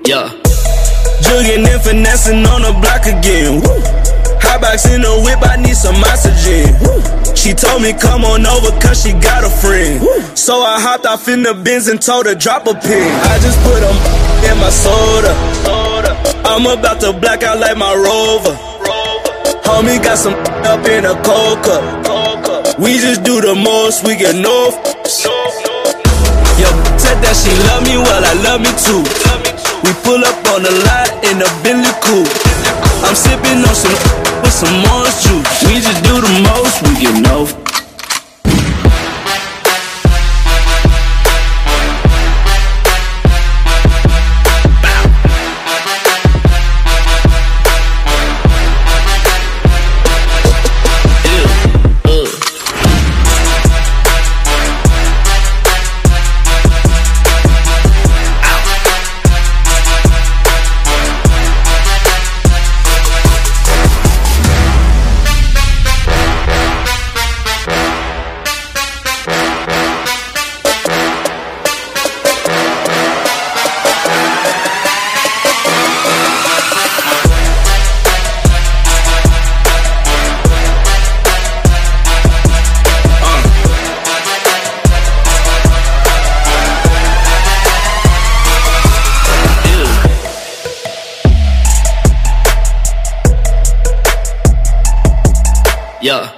Yeah. Jugging and finessing on the block again. Woo. Hot box in the whip, I need some oxygen. Woo. She told me come on over cause she got a friend. Woo. So I hopped off in the Benz and told her drop a pin. I just put them in my soda. I'm about to black out like my Rover. Homie got some up in a cold cup. We just do the most, we get no. Yo, said that she love me, well I love me too. We pull up on the lot in a Bentley coupe. I'm sipping on some with some orange juice. We just do the most, we get no. Yeah.